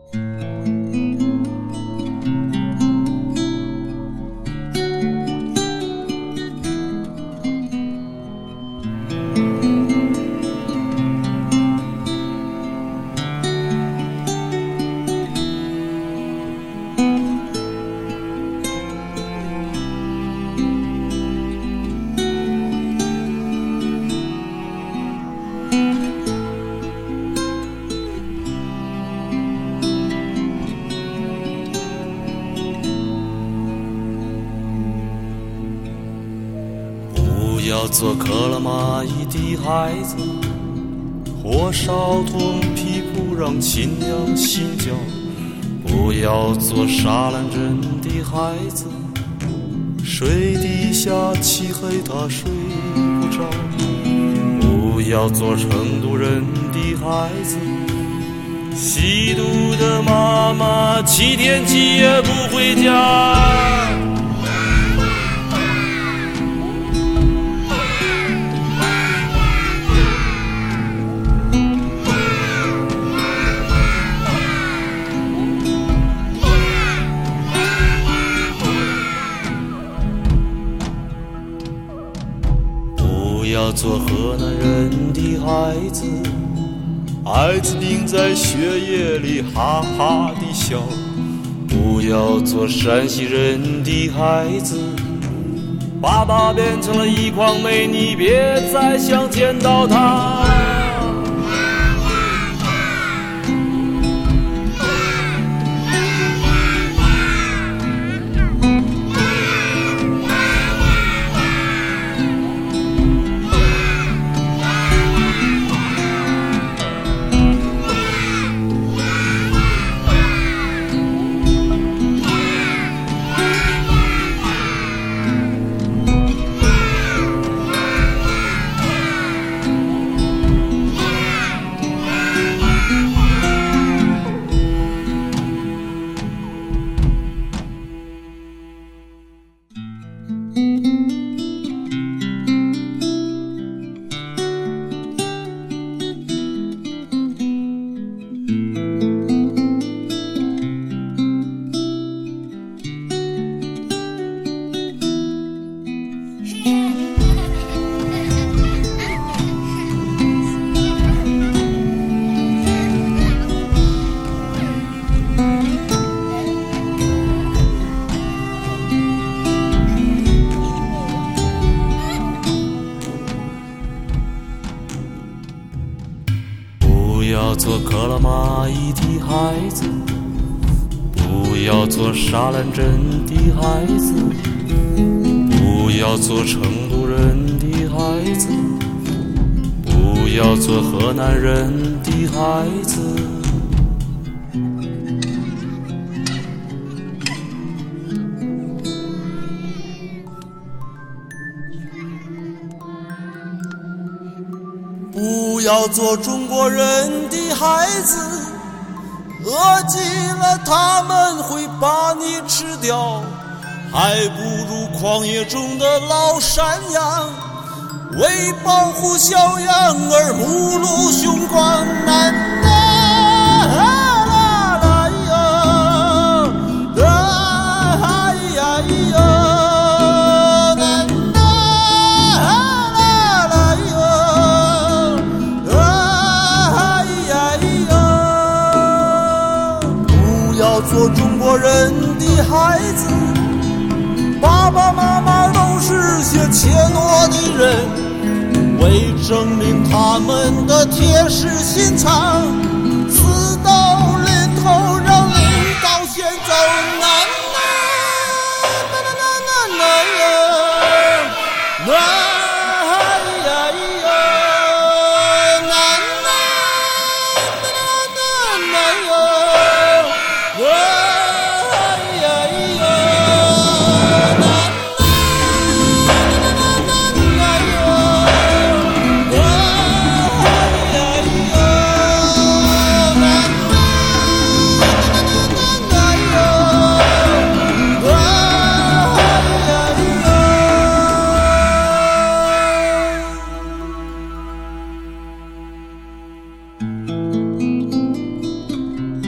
不要做磕了蚂蚁的孩子，火烧痛屁股让亲娘心焦。不要做沙懒人的孩子，水底下漆黑他睡不着。不要做成都人的孩子，吸毒的妈妈7天7夜不回家。不要做河南人的孩子，艾滋病在血液里哈哈地笑。不要做山西人的孩子，爸爸变成了一筐煤，你别再想见到他。不要做磕了蚂蚁的孩子，不要做沙懒人的孩子，不要做成都人的孩子，不要做河南人的孩子。 不要做中国人的孩子，饿极了他们会把你吃掉，还不如旷野中的老山羊，为保护小羊而目露凶光。难道做中国人的孩子，爸爸妈妈都是些怯懦的人，为证明他们的铁石心肠，